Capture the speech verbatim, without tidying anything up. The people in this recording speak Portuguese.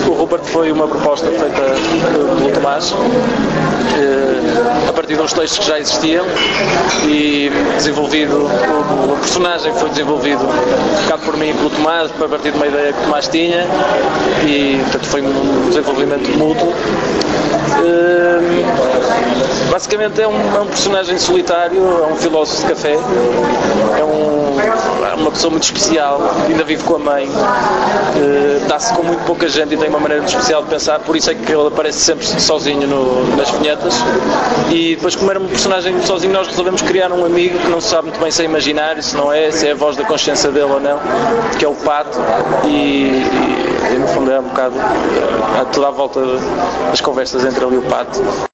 O Rupert foi uma proposta feita pelo Tomás, a partir de uns textos que já existiam, e desenvolvido, o, o personagem foi desenvolvido um bocado por mim e pelo Tomás, a partir de uma ideia que o Tomás tinha, e portanto foi um desenvolvimento mútuo. Basicamente é um, é um personagem solitário, é um filósofo de café, é, um, é uma pessoa muito especial, ainda vive com a mãe, dá-se com muito pouca gente e tem uma maneira muito especial de pensar, por isso é que ele aparece sempre sozinho no, nas vinhetas. E depois, como era um personagem sozinho, nós resolvemos criar um amigo que não se sabe muito bem se é imaginário, se não é, se é a voz da consciência dele ou não, que é o Pato, e, e, e no fundo é um bocado a toda a volta das conversas entre ele e o Pato.